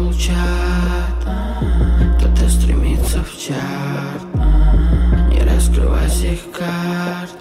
молчат, кто-то стремится в чарт. Не раскрывай всех карт.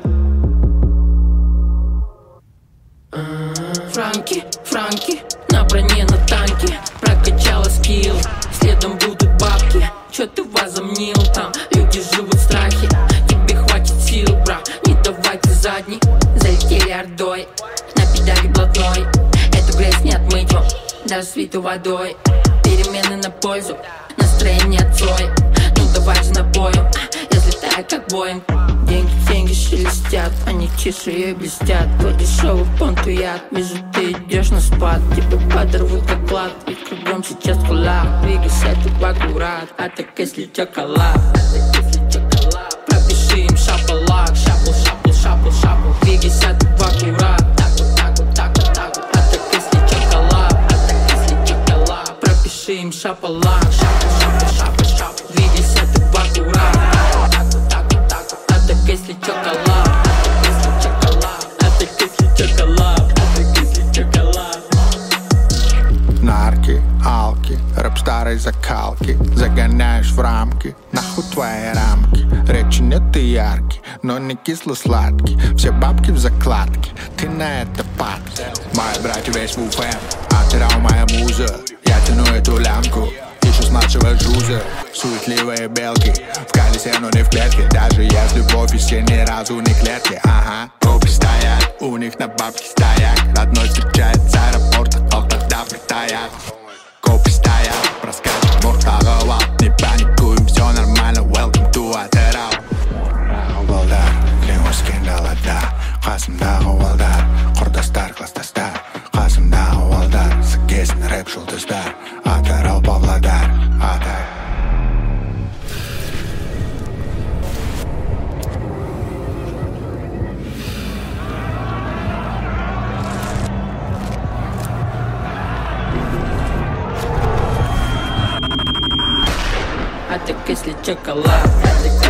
Франки, на броне, на танке. Прокачала скилл, следом будут бабки. Чё ты возомнил там? Люди живут в страхе. Тебе хватит сил, брат, не давай ты задний. Залетели ордой, на педали блатной. Эту грязь не отмыть вам, даже свиту водой. Перемены на пользу, настроение отцой. Ну давай же напоем, я взлетаю как Боинг. Деньги шелестят, они тише и блестят. Твой дешевый понтуят, вижу, ты идешь на спад. Тебя подорвут как клад, ведь кругом сейчас коллап. Двигайся ты в аккурат, а так если чоколад. Пропиши им шапалак, шапл. Двигайся ты в аккурат, так вот, а так если чоколад. Пропиши им шапалак, шапл. Двигайся ты в аккурат. Если чоколад, если чоколад. Нарки, алки, рэп старой закалки. Загоняешь в рамки, нахуй твои рамки. Речи нет и яркий, но не кисло-сладкий. Все бабки в закладке, ты на это падки. Мои братья весь в УФМ, а ты рау моя муза. Я тяну эту лямку, еще смачиваю жузы. Суетливые белки в колесе, но не в клетке. Даже если в офисе ни разу не клетки. Ага, копы стоят, у них на бабки стоят. Родной встречает с аэропорта, ол тогда притаят. Копы стоят, проскачет муртағы валт. Не паникуем, все нормально, welcome to Атырау. Балдар, кілең өскен далада. Қасымдағы балдар, құрдастар, кластастар. Қасымдағы балдар, сікесін рэп жұлдыздар. Атырау, Павлодар, Атырау. А так если чоколад,